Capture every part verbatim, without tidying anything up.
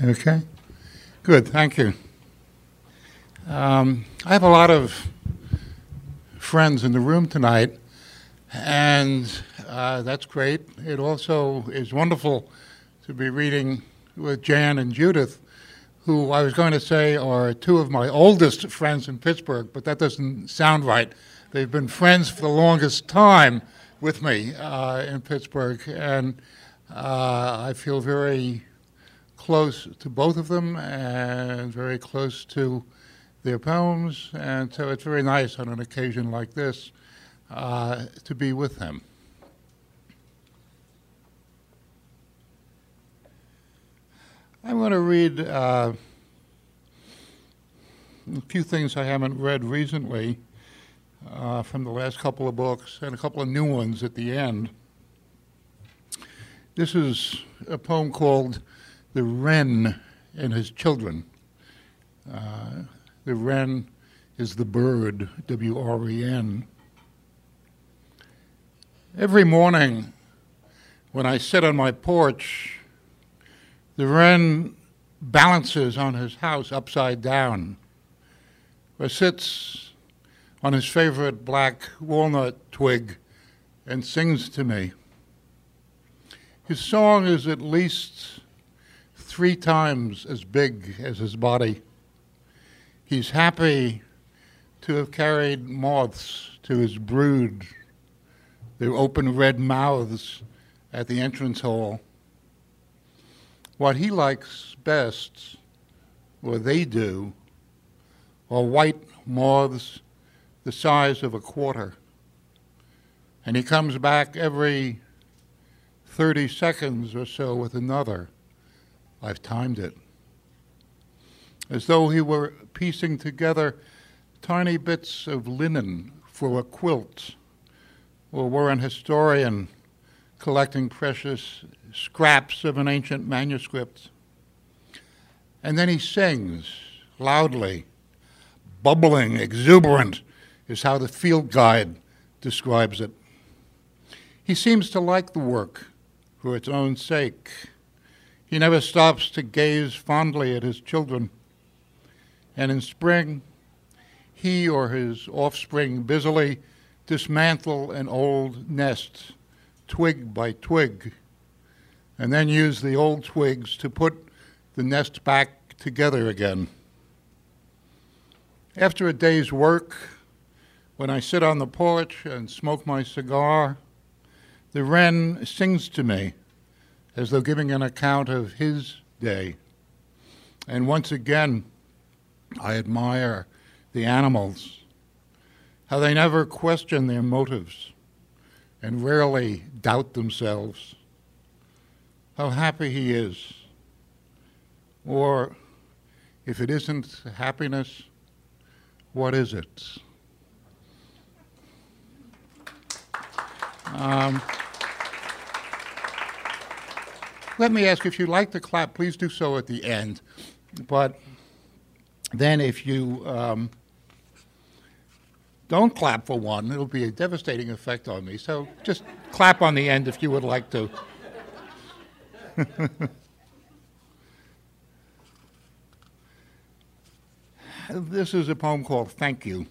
Okay, good, thank you. Um, I have a lot of friends in the room tonight, and uh, that's great. It also is wonderful to be reading with Jan and Judith, who I was going to say are two of my oldest friends in Pittsburgh, but that doesn't sound right. They've been friends for the longest time with me uh, in Pittsburgh, and uh, I feel very close to both of them and very close to their poems, and so it's very nice on an occasion like this uh, to be with them. I'm going to read uh, a few things I haven't read recently uh, from the last couple of books and a couple of new ones at the end. This is a poem called The Wren and His Children. Uh, the wren is the bird, W R E N. Every morning when I sit on my porch, the wren balances on his house upside down, or sits on his favorite black walnut twig and sings to me. His song is at least three times as big as his body. He's happy to have carried moths to his brood, their open red mouths at the entrance hall. What he likes best, or they do, are white moths the size of a quarter. And he comes back every thirty seconds or so with another. I've timed it. As though he were piecing together tiny bits of linen for a quilt, or were an historian collecting precious scraps of an ancient manuscript. And then he sings loudly, bubbling, exuberant is how the field guide describes it. He seems to like the work for its own sake. He never stops to gaze fondly at his children. And in spring, he or his offspring busily dismantle an old nest, twig by twig, and then use the old twigs to put the nest back together again. After a day's work, when I sit on the porch and smoke my cigar, the wren sings to me as though giving an account of his day. And once again, I admire the animals, how they never question their motives and rarely doubt themselves. How happy he is. Or, if it isn't happiness, what is it? Um, let me ask, if you'd like to clap, please do so at the end. But then if you um, don't clap for one, it'll be a devastating effect on me. So just clap on the end if you would like to. This is a poem called Thank You.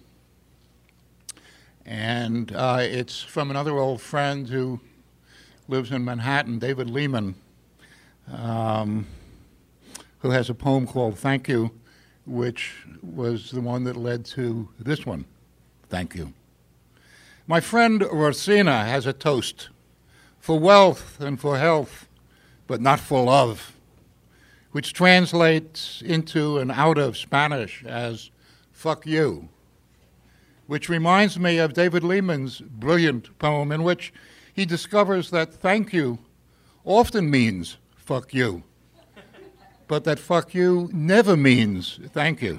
And uh, it's from another old friend who lives in Manhattan, David Lehman, um, who has a poem called Thank You, which was the one that led to this one, Thank You. My friend Rosina has a toast for wealth and for health, but not for love, which translates into and out of Spanish as fuck you, which reminds me of David Lehman's brilliant poem in which he discovers that thank you often means fuck you, but that fuck you never means thank you.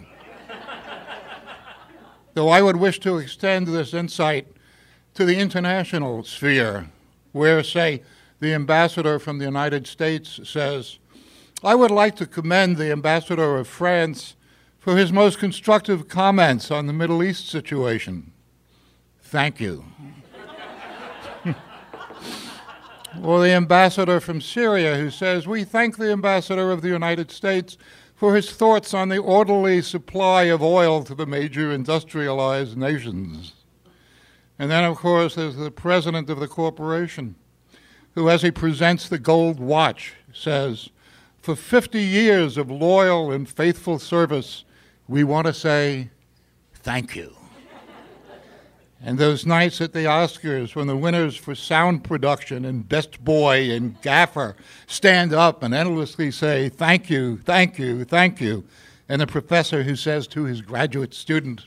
Though I would wish to extend this insight to the international sphere, where, say, the ambassador from the United States says, I would like to commend the ambassador of France for his most constructive comments on the Middle East situation. Thank you. Or the ambassador from Syria who says, "We thank the ambassador of the United States for his thoughts on the orderly supply of oil to the major industrialized nations." And then, of course, there's the president of the corporation who, as he presents the gold watch, says, "For fifty years of loyal and faithful service, we want to say thank you." And those nights at the Oscars when the winners for sound production and best boy and gaffer stand up and endlessly say, "Thank you, thank you, thank you." And the professor who says to his graduate student,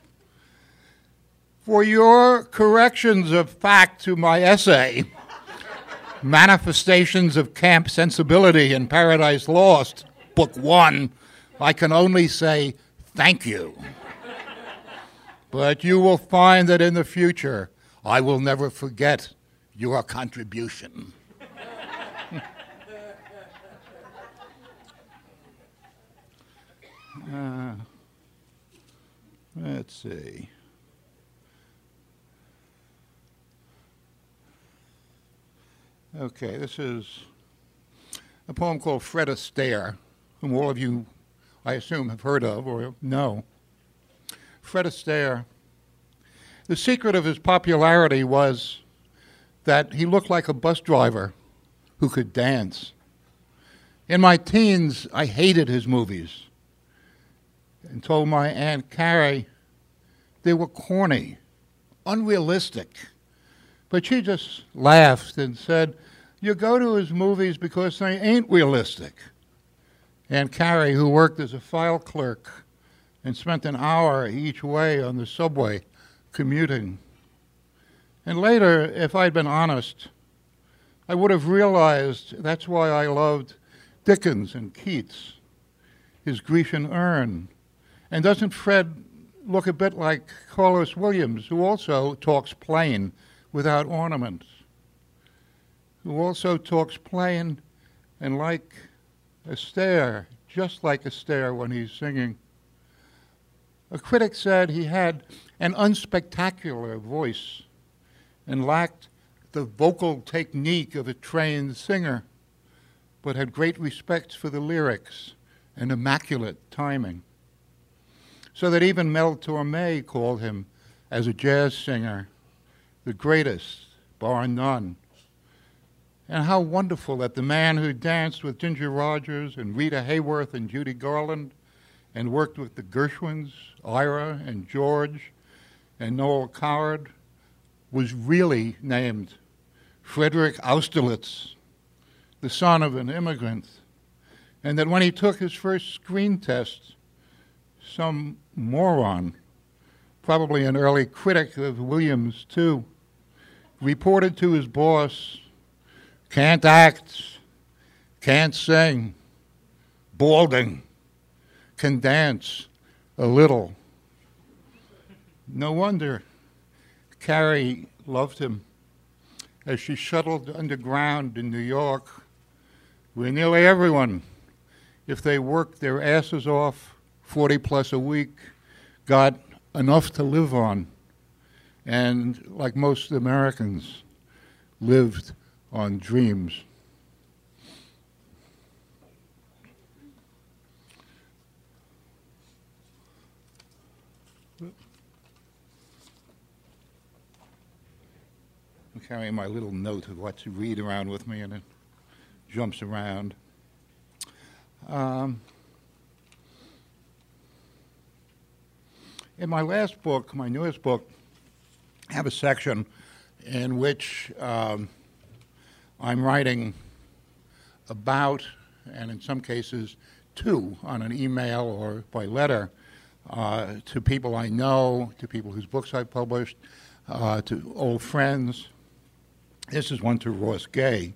"For your corrections of fact to my essay, Manifestations of Camp Sensibility in Paradise Lost, Book One, I can only say thank you. But you will find that in the future, I will never forget your contribution." uh, let's see. Okay, this is a poem called Fred Astaire, whom all of you, I assume, have heard of or know. Fred Astaire, the secret of his popularity was that he looked like a bus driver who could dance. In my teens, I hated his movies and told my Aunt Carrie they were corny, unrealistic. But she just laughed and said, "You go to his movies because they ain't realistic." Aunt Carrie, who worked as a file clerk and spent an hour each way on the subway commuting. And later, if I'd been honest, I would have realized that's why I loved Dickens and Keats, his Grecian urn. And doesn't Fred look a bit like Carlos Williams, who also talks plain without ornaments, who also talks plain and like Astaire, just like Astaire when he's singing? A critic said he had an unspectacular voice and lacked the vocal technique of a trained singer, but had great respect for the lyrics and immaculate timing. So that even Mel Torme called him, as a jazz singer, the greatest, bar none. And how wonderful that the man who danced with Ginger Rogers and Rita Hayworth and Judy Garland and worked with the Gershwins, Ira and George and Noel Coward, was really named Frederick Austerlitz, the son of an immigrant, and that when he took his first screen test, some moron, probably an early critic of Williams too, reported to his boss, "Can't act, can't sing, balding, can dance a little." No wonder Carrie loved him as she shuttled underground in New York, where nearly everyone, if they worked their asses off forty plus a week, got enough to live on, and like most Americans, lived on dreams. I'm carrying my little note of what to read around with me, and it jumps around. Um, in my last book, my newest book, I have a section in which um, I'm writing about, and in some cases, to, on an email or by letter, uh, to people I know, to people whose books I've published, uh, to old friends. This is one to Ross Gay.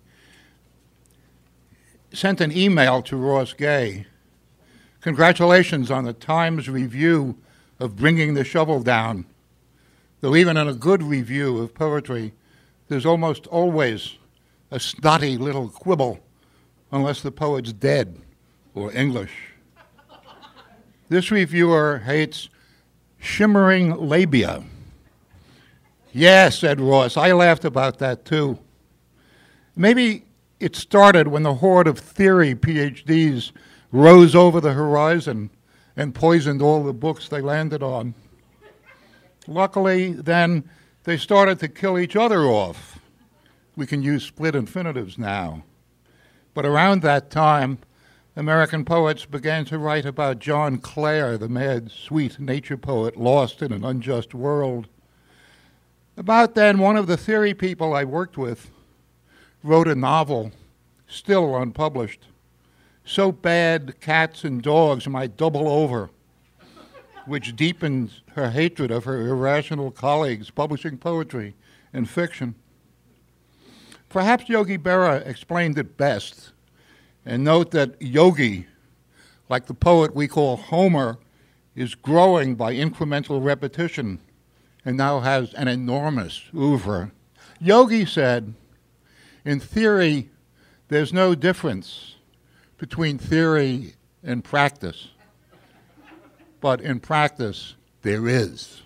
Sent an email to Ross Gay. "Congratulations on the Times review of Bringing the Shovel Down. Though even in a good review of poetry, there's almost always a snotty little quibble, unless the poet's dead or English. This reviewer hates shimmering labia." "Yes," said Ross, "I laughed about that too. Maybe it started when the horde of theory PhDs rose over the horizon and poisoned all the books they landed on. Luckily, then, they started to kill each other off. We can use split infinitives now. But around that time, American poets began to write about John Clare, the mad, sweet nature poet lost in an unjust world. About then, one of the theory people I worked with wrote a novel, still unpublished, So Bad Cats and Dogs Might Double Over, which deepened her hatred of her irrational colleagues publishing poetry and fiction. Perhaps Yogi Berra explained it best. And note that yogi, like the poet we call Homer, is growing by incremental repetition and now has an enormous oeuvre. Yogi said, in theory, there's no difference between theory and practice, but in practice, there is.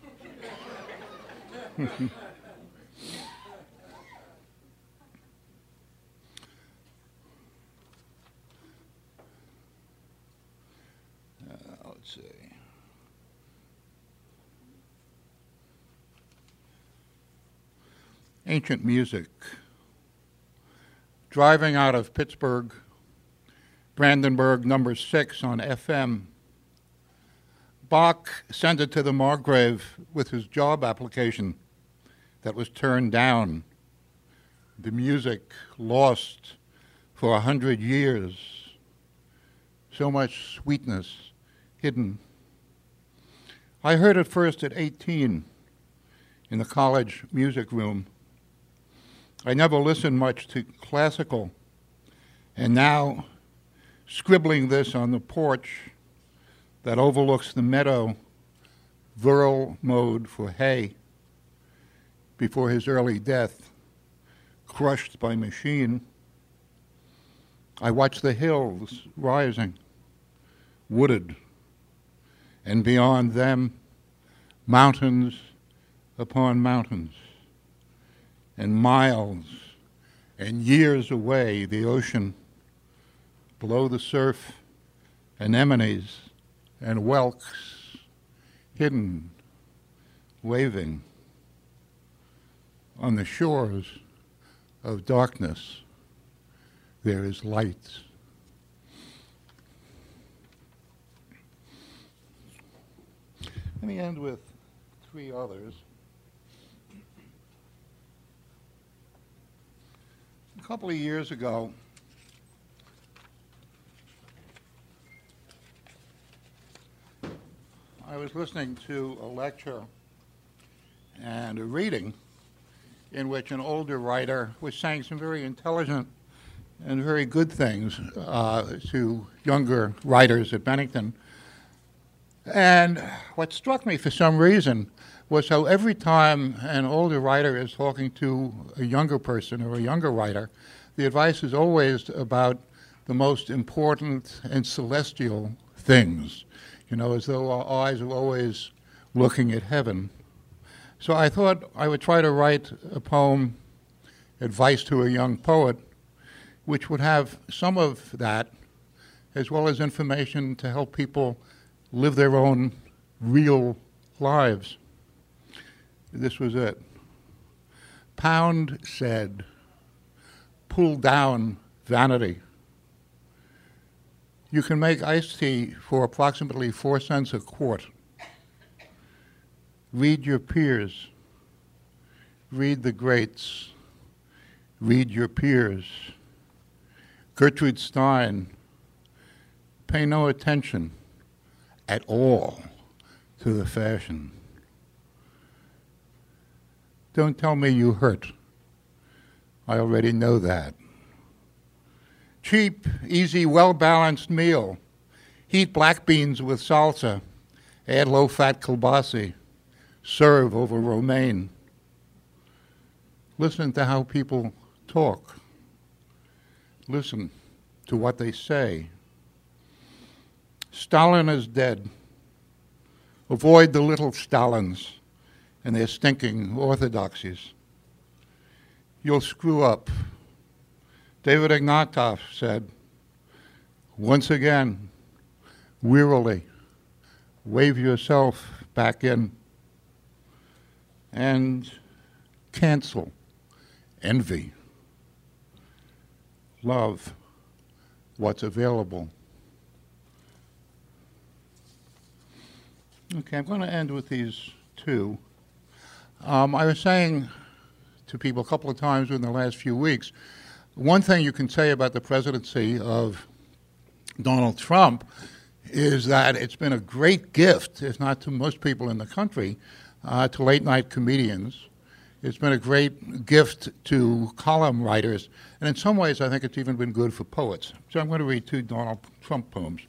Ancient music. Driving out of Pittsburgh, Brandenburg number six on F M, Bach sent it to the Margrave with his job application that was turned down. The music lost for a hundred years. So much sweetness hidden. I heard it first at eighteen in the college music room. I never listened much to classical, and now, scribbling this on the porch that overlooks the meadow, virile mode for hay, before his early death, crushed by machine, I watched the hills rising, wooded, and beyond them, mountains upon mountains. And miles and years away, the ocean, below the surf, anemones and whelks, hidden, waving on the shores of darkness, there is light. Let me end with three others. A couple of years ago, I was listening to a lecture and a reading in which an older writer was saying some very intelligent and very good things uh, to younger writers at Bennington. And what struck me for some reason was how every time an older writer is talking to a younger person or a younger writer, the advice is always about the most important and celestial things, you know, as though our eyes are always looking at heaven. So I thought I would try to write a poem, Advice to a Young Poet, which would have some of that, as well as information to help people live their own real lives. This was it. Pound said, pull down vanity. You can make iced tea for approximately four cents a quart. Read your peers. Read the greats. Read your peers. Gertrude Stein. Pay no attention at all to the fashion. Don't tell me you hurt. I already know that. Cheap, easy, well-balanced meal. Heat black beans with salsa. Add low-fat kielbasa. Serve over romaine. Listen to how people talk. Listen to what they say. Stalin is dead. Avoid the little Stalins and their stinking orthodoxies. You'll screw up. David Ignatov said, once again, wearily, wave yourself back in and cancel envy. Love what's available. Okay, I'm going to end with these two. Um, I was saying to people a couple of times in the last few weeks, one thing you can say about the presidency of Donald Trump is that it's been a great gift, if not to most people in the country, uh, to late-night comedians. It's been a great gift to column writers, and in some ways I think it's even been good for poets. So I'm going to read two Donald Trump poems.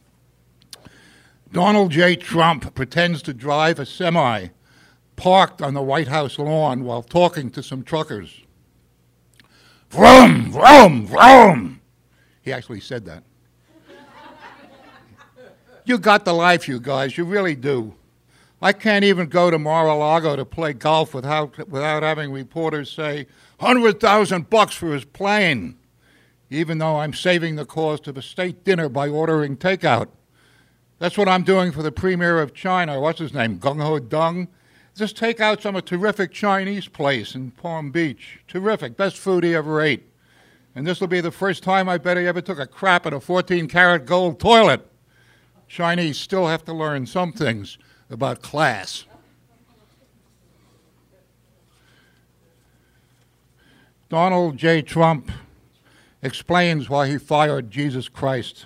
Donald J. Trump pretends to drive a semi parked on the White House lawn while talking to some truckers. Vroom, vroom, vroom. He actually said that. You got the life, you guys. You really do. I can't even go to Mar-a-Lago to play golf without, without having reporters say, one hundred thousand bucks for his plane, even though I'm saving the cost of a state dinner by ordering takeout. That's what I'm doing for the premier of China. What's his name? Gung Ho Dung? Just take out some a terrific Chinese place in Palm Beach. Terrific. Best food he ever ate. And this will be the first time I bet he ever took a crap in a fourteen karat gold toilet. Chinese still have to learn some things about class. Donald J. Trump explains why he fired Jesus Christ.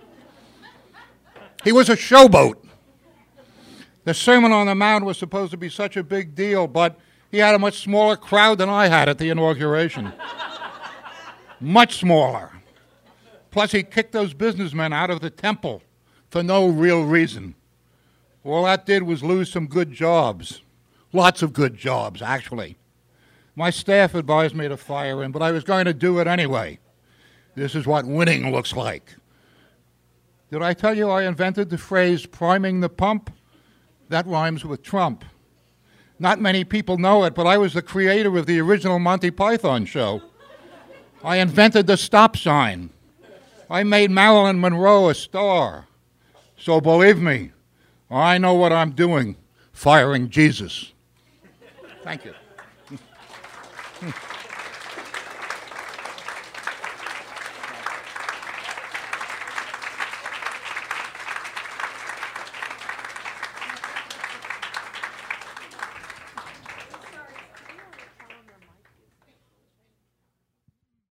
He was a showboat. The Sermon on the Mount was supposed to be such a big deal, but he had a much smaller crowd than I had at the inauguration. Much smaller. Plus, he kicked those businessmen out of the temple for no real reason. All that did was lose some good jobs. Lots of good jobs, actually. My staff advised me to fire him, but I was going to do it anyway. This is what winning looks like. Did I tell you I invented the phrase priming the pump? That rhymes with Trump. Not many people know it, but I was the creator of the original Monty Python show. I invented the stop sign. I made Marilyn Monroe a star. So believe me, I know what I'm doing, firing Jesus. Thank you.